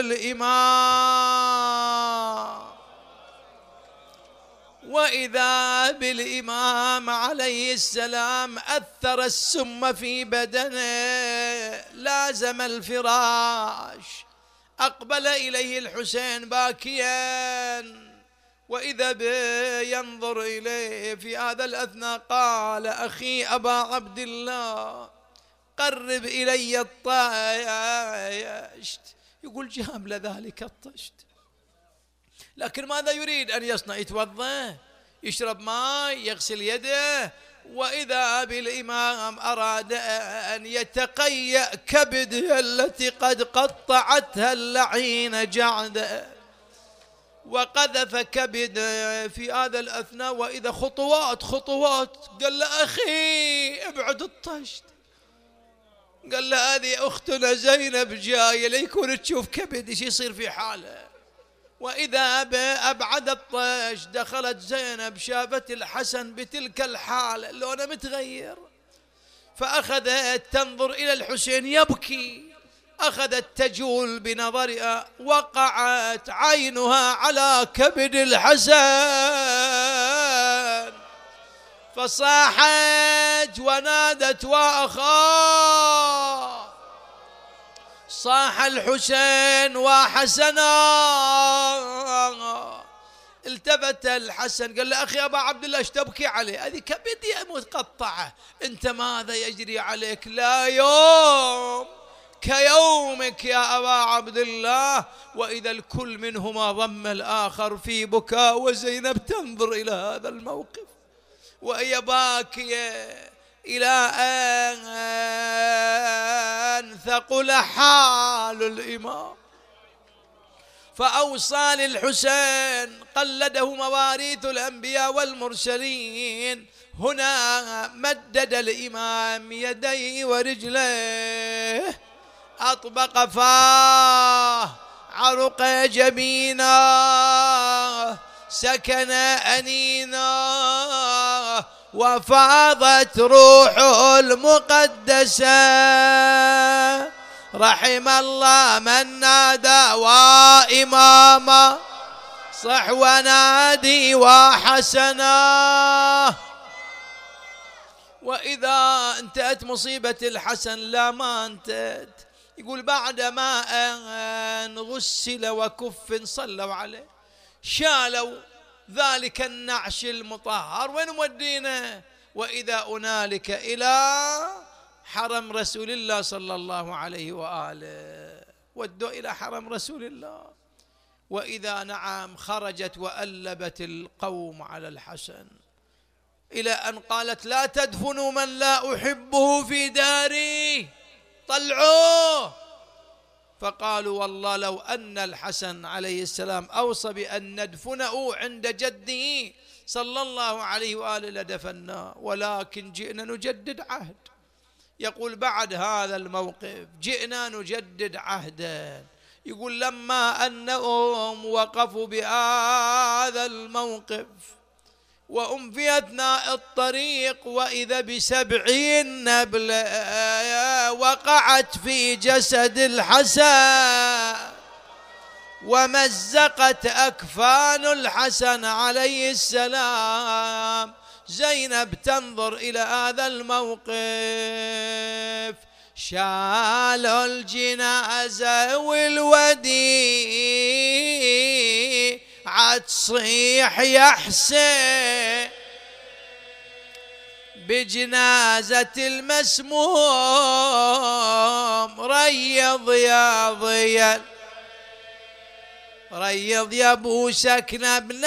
الإمام، وإذا بالإمام عليه السلام أثر السم في بدنه لازم الفراش، أقبل إليه الحسين باكيا، وإذا به ينظر إليه في هذا الأثناء قال أخي أبا عبد الله قرب إلي الطشت. يقول جام لذلك الطشت، لكن ماذا يريد أن يصنع؟ يتوضأ، يشرب ماء، يغسل يده. وإذا بالإمام أراد أن يتقيأ كبده التي قد قطعتها اللعينة جعده، وقذف كبده في هذا الأثناء. وإذا خطوات خطوات قال له أخي ابعد الطشت، قال له هذه أختنا زينب جاية ليكون تشوف كبد ايش يصير في حاله. وإذا أبعد الطش دخلت زينب شافت الحسن بتلك الحالة لونه متغير، فأخذت تنظر إلى الحسين يبكي، أخذت تجول بنظرها، وقعت عينها على كبد الحسن، فصاحت ونادت وأخاه. صاح الحسين وحسنا. التفت الحسن قال له أخي أبا عبد الله ايش تبكي عليه؟ هذه كبدي متقطعة، أنت ماذا يجري عليك؟ لا يوم كيومك يا أبا عبد الله. وإذا الكل منهما ضم الآخر في بكاء، وزينب تنظر إلى هذا الموقف وهي باكية إلى أن ثقل حال الإمام. فأوصى للحسين، قلده مواريث الأنبياء والمرسلين. هنا مدد الإمام يديه ورجليه، أطبق فاه، عرق جبينه، سكن أنينه، وفاضت روحه المقدسة. رحم الله من نادى وإماما، صح ونادي وحسنا. وإذا انتهت مصيبة الحسن، لا ما انتهت، يقول بعد ما أن غسل وكف صلوا عليه، شالوا ذلك النعش المطهر، وين مودينه؟ وإذا أنالك إلى حرم رسول الله صلى الله عليه وآله، ودوا إلى حرم رسول الله. وإذا نعم خرجت وألبت القوم على الحسن، إلى أن قالت لا تدفنوا من لا أحبه في داري، طلعوه. فقالوا والله لو أن الحسن عليه السلام أوصى بأن ندفنه عند جده صلى الله عليه وآله لدفناه، ولكن جئنا نجدد عهد. يقول بعد هذا الموقف جئنا نجدد عهدا. يقول لما أنهم وقفوا بهذا الموقف، وأم في أثناء الطريق، وإذا بسبعين نبلة وقعت في جسد الحسن، ومزقت أكفان الحسن عليه السلام. زينب تنظر إلى هذا الموقف، شالوا الجنازة والوديع عتصيح يا حسين بجنازة المسموم. ريض يا ضيال، ريض يا ابو سكنة بن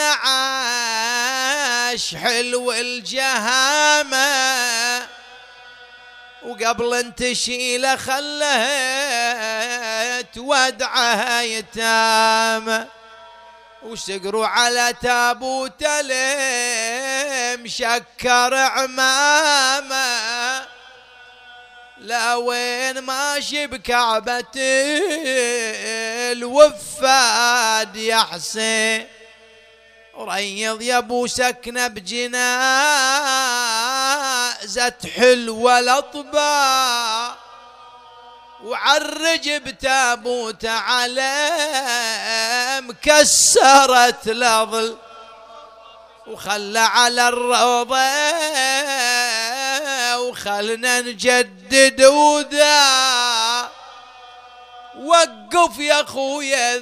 عاش، حلو الجهامة، وقبل ان تشيله خلت ودعها يتامى، وسقروا على تابوت لم شكر عمامه. لا وين ماشي بكعبة الوفاد يا حسين. ريض يا ابو سكنة بجنازة حلوة الأطباء، وعرج بتابوت على مكسرت لظل، وخلى على الروضة وخلنا نجدد وذا. وقف يا خويا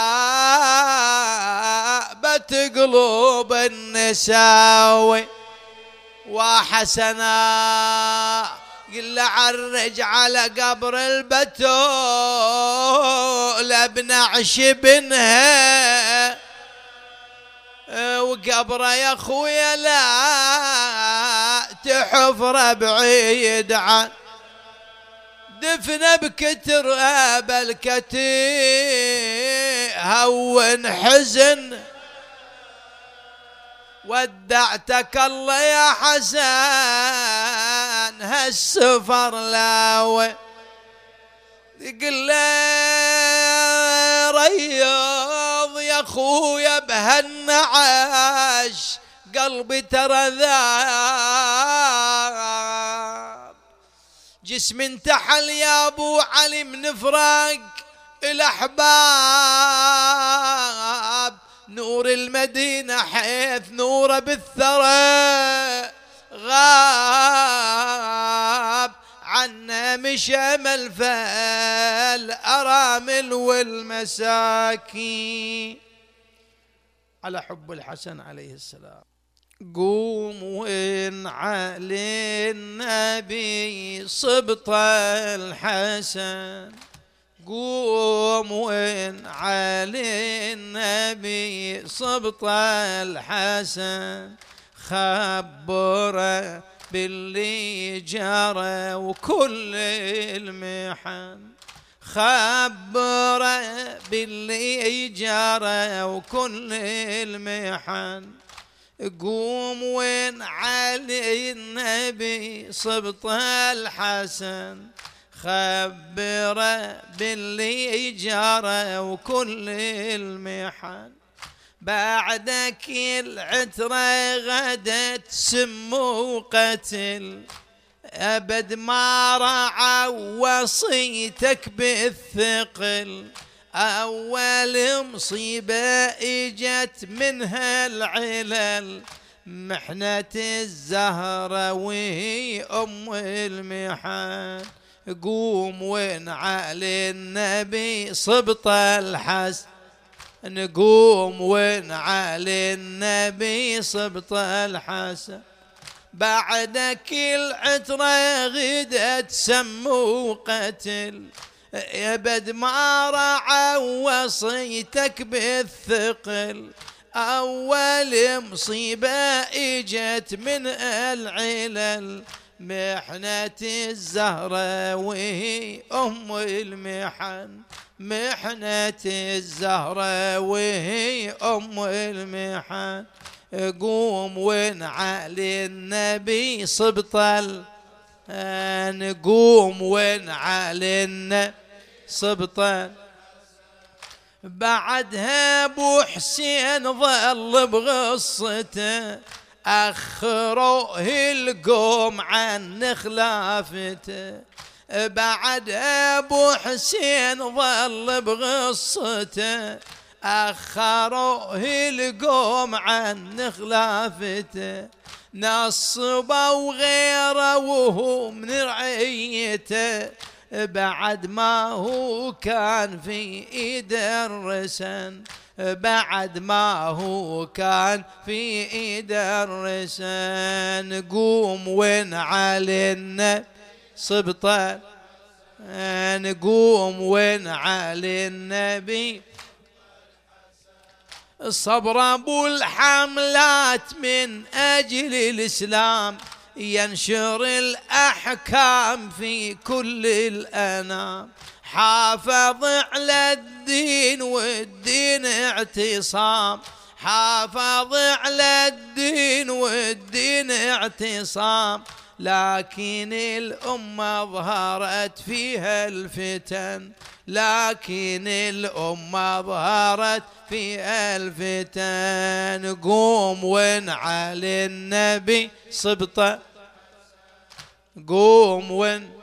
ذابت قلوب النساوي وحسنا. قل عرج على قبر البتول ابن عشبنها، وقبره يا خويا لا تحفر بعيد عن دفنه بكتر بالكتي هون حزن. ودعتك الله يا حسن هالسفر لاوي. يقول له رياض يا خويا بهالنعاش قلبي ترى ذاب. جسم انتحل يا ابو علي من فراق الاحباب، نور المدينة حيث نوره بالثرى غاب، عنا مشى ملفى الأرامل والمساكين. على حب الحسن عليه السلام. قوم وين علي النبي صبط الحسن، قوم وين علي النبي صبط الحسن، خبره باللي جرى وكل المحن، خبره باللي جرى وكل المحن. قوم وين علي النبي صبط الحسن، خبره باللي جرى وكل المحن. بعدك العترة غدت سم وقتل، أبد ما رعى وصيتك بالثقل، أول مصيبة إجت منها العلل، محنة الزهرة وهي أم المحن. قوم وين علي النبي صبط الحسن، نقوم وين علي النبي صبط الحسن. بعدك العترة غدت سم وقتل، أبد ما رعى وصيتك بالثقل، أول مصيبة إجت من العلل، محنة الزهرة وهي أم المحن، محنة الزهرة وهي أم المحن. قوم وين علي النبي صبط ال نقوم وين علي النبي صبط. بعدها ابو حسين ظل بغصته، اخروه القوم عن خلافته. بعد ابو حسين ظل بغصته، اخروه القوم عن خلافته. نصبوا غيره وهو من رعيته، بعد ما هو كان في ايد الرسن، بعد ما هو كان في ايد الرسن. قوم وين علي النبي صبط، نقوم وين علي النبي. صبر ابو الحملات من اجل الاسلام، ينشر الاحكام في كل الانام. حافظ على الدين والدين اعتصام، حافظ على الدين والدين اعتصام. لكن الأمة ظهرت فيها الفتن، لكن الأمة ظهرت فيها الفتن. قوم وين علي النبي صبطه، قوم وين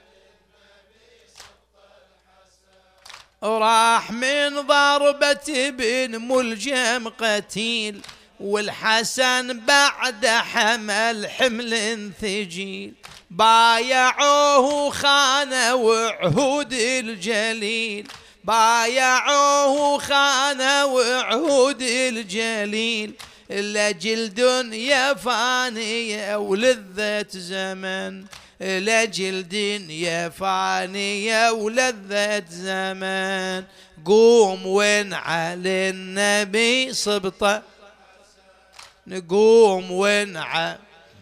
راح من ضربة بن ملجم قتيل، والحسن بعد حمل حمل ثقيل. بايعوه خانوا عهود الجليل، بايعوه خانوا عهود الجليل. لأجل دنيا فانية ولذة زمن، لأجل دنيا فانية ولذة زمن. قوم وين علي النبي صبطه، نقوم وين علي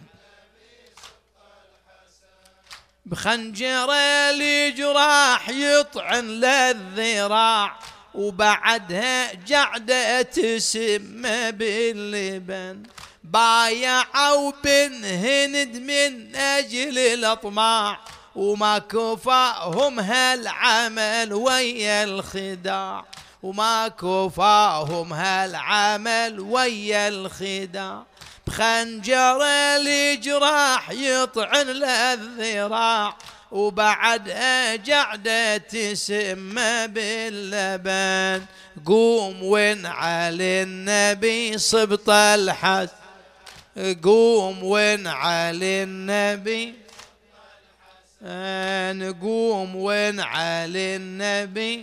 بخنجر الجراح يطعن للذراع، وبعدها جعدة تسم باللبن. بايعوا بن هند من أجل الأطماع، وما كفاهم هالعمل ويا الخداع، وما كفاهم هالعمل ويا الخداع. بخنجر الجراح يطعن للذراع، وبعدها جعدة تسمى باللبن. قوم وانعل النبي صبط الحسن، قوم وانعل النبي، نقوم وانعل النبي.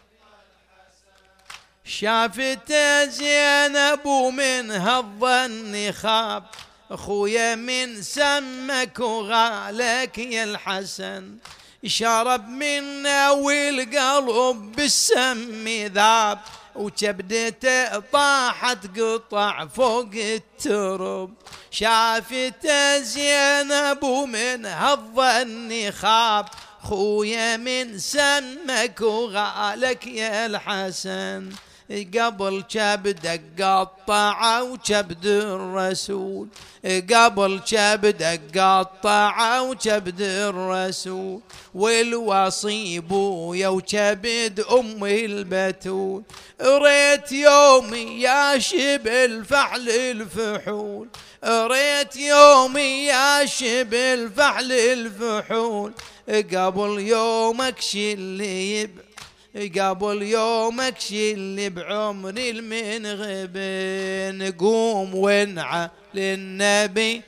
شافته زينب ومن هالظن خاب، اخويا من سمك وغالك يا الحسن. شرب منا والقلب بالسم ذاب، وكبدته طاحت قطع فوق الترب. شافته زينب ومن هالظن خاب، خويا من سمك وغالك يا الحسن. قبل كبدك قطع وكبد الرسول، قبل كبدك قطع وكبد الرسول. والوصي بويا وكبد أم البتول، ريت يومي يا شبل فحل الفحول، ريت يومي يا شبل فحل الفحول. قبل يومك شلي يب، قبل يومك شلي بعمري المنغبن. قوم وانعى للنبي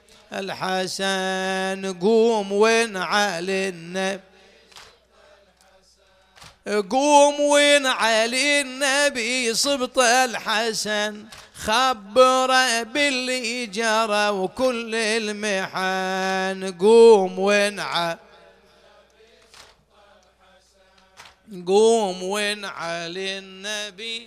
الحسن، قوم وانعى للنبي، قوم وانعى للنبي صبط الحسن. خبره باللي جرى وكل المحن. قوم وانعى، قوم وانعى للنبي.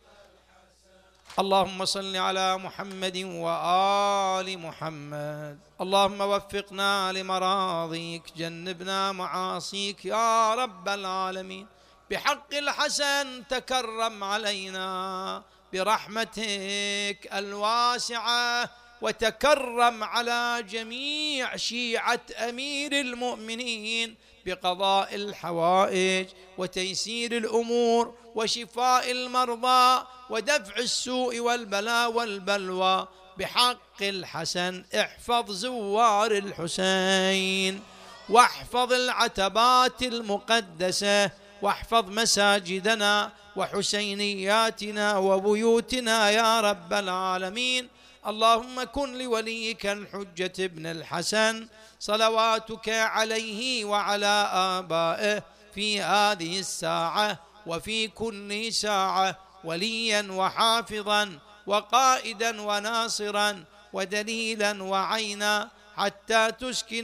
اللهم صل على محمد وآل محمد. اللهم وفقنا لمراضيك، جنبنا معاصيك يا رب العالمين. بحق الحسن تكرم علينا برحمتك الواسعة، وتكرم على جميع شيعة أمير المؤمنين بقضاء الحوائج وتيسير الأمور وشفاء المرضى ودفع السوء والبلاء والبلوى. بحق الحسن احفظ زوار الحسين، واحفظ العتبات المقدسة، واحفظ مساجدنا وحسينياتنا وبيوتنا يا رب العالمين. اللهم كن لوليك الحجة ابن الحسن صلواتك عليه وعلى آبائه في هذه الساعة وفي كل ساعة وليا وحافظا وقائدا وناصرا ودليلا وعينا، حتى تسكن